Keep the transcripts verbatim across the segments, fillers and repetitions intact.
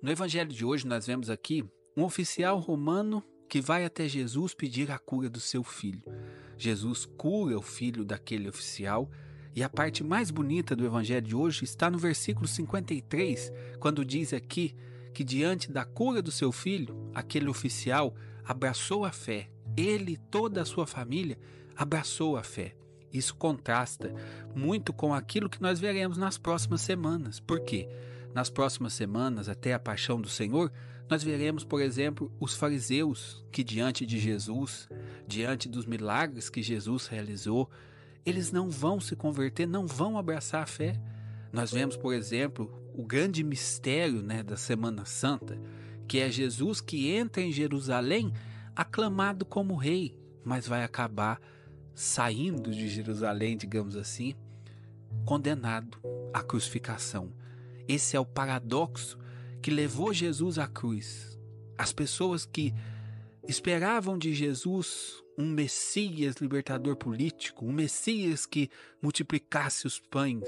No evangelho de hoje nós vemos aqui um oficial romano que vai até Jesus pedir a cura do seu filho. Jesus cura o filho daquele oficial e a parte mais bonita do evangelho de hoje está no versículo cinquenta e três, quando diz aqui que diante da cura do seu filho, aquele oficial abraçou a fé. Ele e toda a sua família abraçou a fé. Isso contrasta muito com aquilo que nós veremos nas próximas semanas. Por quê? Nas próximas semanas, até a paixão do Senhor, nós veremos, por exemplo, os fariseus que diante de Jesus, diante dos milagres que Jesus realizou, eles não vão se converter, não vão abraçar a fé. Nós vemos, por exemplo, o grande mistério, né, da Semana Santa, que é Jesus que entra em Jerusalém aclamado como rei, mas vai acabar saindo de Jerusalém, digamos assim, condenado à crucificação. Esse é o paradoxo que levou Jesus à cruz. As pessoas que esperavam de Jesus um Messias libertador político, um Messias que multiplicasse os pães,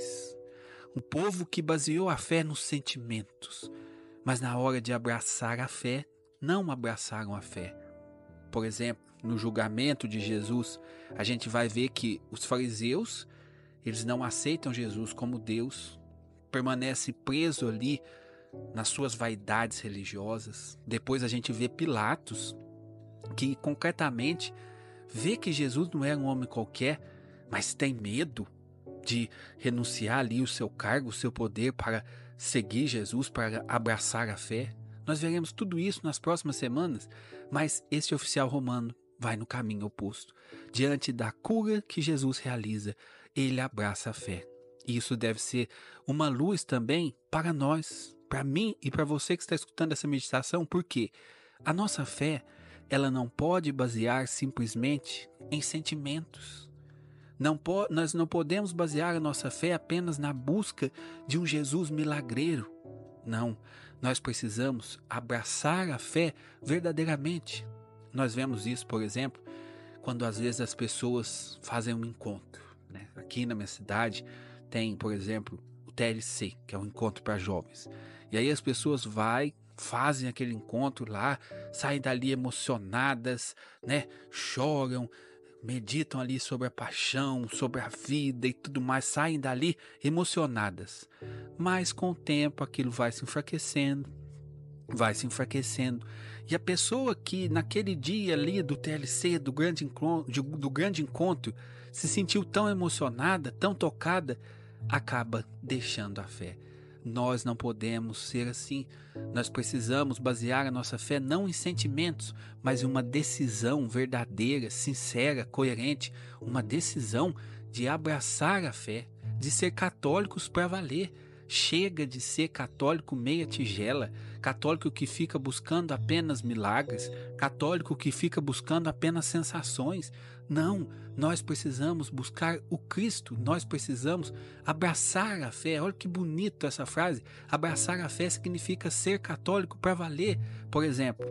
um povo que baseou a fé nos sentimentos, mas na hora de abraçar a fé, não abraçaram a fé. Por exemplo, no julgamento de Jesus, a gente vai ver que os fariseus, eles não aceitam Jesus como Deus, permanece preso ali nas suas vaidades religiosas. Depois a gente vê Pilatos, que concretamente vê que Jesus não era um homem qualquer, mas tem medo de renunciar ali o seu cargo, o seu poder para seguir Jesus, para abraçar a fé. Nós veremos tudo isso nas próximas semanas, mas esse oficial romano vai no caminho oposto. Diante da cura que Jesus realiza, ele abraça a fé. E isso deve ser uma luz também para nós, para mim e para você que está escutando essa meditação, porque a nossa fé, ela não pode basear simplesmente em sentimentos. Não po- nós não podemos basear a nossa fé apenas na busca de um Jesus milagreiro. Não, nós precisamos abraçar a fé verdadeiramente. Nós vemos isso, por exemplo, quando às vezes as pessoas fazem um encontro, né? Aqui na minha cidade tem, por exemplo, o T L C, que é um encontro para jovens. E aí as pessoas vai, fazem aquele encontro lá, saem dali emocionadas, né? Choram, meditam ali sobre a paixão, sobre a vida e tudo mais, saem dali emocionadas. Mas com o tempo aquilo vai se enfraquecendo, vai se enfraquecendo. E a pessoa que naquele dia ali do T L C, do grande encontro, do grande encontro, se sentiu tão emocionada, tão tocada, acaba deixando a fé. Nós não podemos ser assim. Nós precisamos basear a nossa fé não em sentimentos, mas em uma decisão verdadeira, sincera, coerente, uma decisão de abraçar a fé, de ser católicos para valer. Chega de ser católico meia tigela, católico que fica buscando apenas milagres, católico que fica buscando apenas sensações. Não, nós precisamos buscar o Cristo, nós precisamos abraçar a fé. Olha que bonito essa frase. Abraçar a fé significa ser católico para valer. Por exemplo,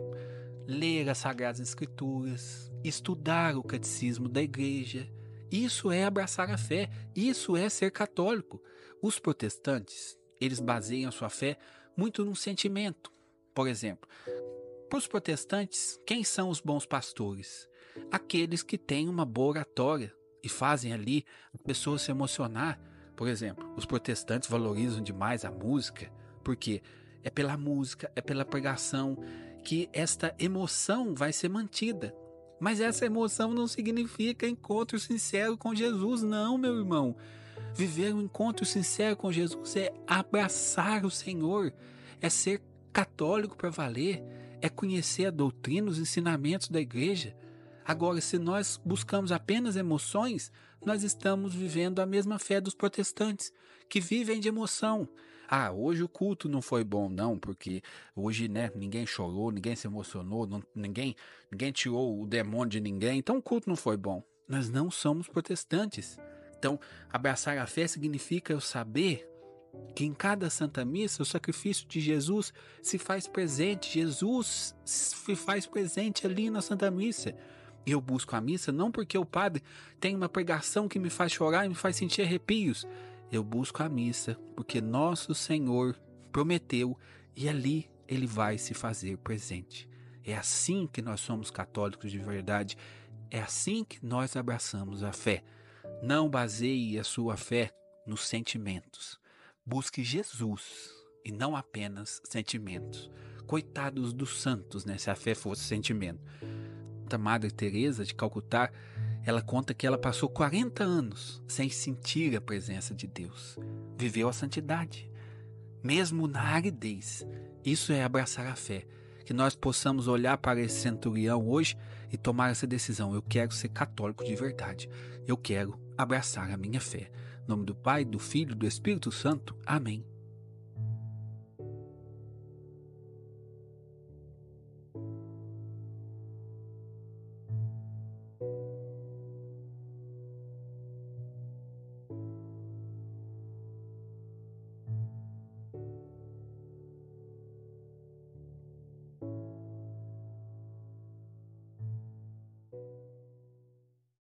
ler as Sagradas Escrituras, estudar o catecismo da igreja. Isso é abraçar a fé, isso é ser católico. Os protestantes, eles baseiam sua fé muito num sentimento. Por exemplo, para os protestantes, quem são os bons pastores? Aqueles que têm uma boa oratória e fazem ali a pessoa se emocionar. Por exemplo, os protestantes valorizam demais a música, porque é pela música, é pela pregação que esta emoção vai ser mantida. Mas essa emoção não significa encontro sincero com Jesus, não, meu irmão. Viver um encontro sincero com Jesus é abraçar o Senhor, é ser católico para valer, é conhecer a doutrina, os ensinamentos da igreja. Agora, se nós buscamos apenas emoções, nós estamos vivendo a mesma fé dos protestantes, que vivem de emoção. Ah, hoje o culto não foi bom, não, porque hoje, né, ninguém chorou, ninguém se emocionou, não, ninguém, ninguém tirou o demônio de ninguém, então o culto não foi bom. Nós não somos protestantes. Então, abraçar a fé significa eu saber que em cada Santa Missa o sacrifício de Jesus se faz presente. Jesus se faz presente ali na Santa Missa. Eu busco a missa não porque o padre tem uma pregação que me faz chorar e me faz sentir arrepios. Eu busco a missa porque nosso Senhor prometeu e ali ele vai se fazer presente. É assim que nós somos católicos de verdade. É assim que nós abraçamos a fé. Não baseie a sua fé nos sentimentos. Busque Jesus e não apenas sentimentos. Coitados dos santos, né, se a fé fosse sentimento. A Madre Teresa de Calcutá, ela conta que ela passou quarenta anos sem sentir a presença de Deus. Viveu a santidade, mesmo na aridez. Isso é abraçar a fé. Que nós possamos olhar para esse centurião hoje e tomar essa decisão. Eu quero ser católico de verdade. Eu quero abraçar a minha fé. Em nome do Pai, do Filho e do Espírito Santo. Amém.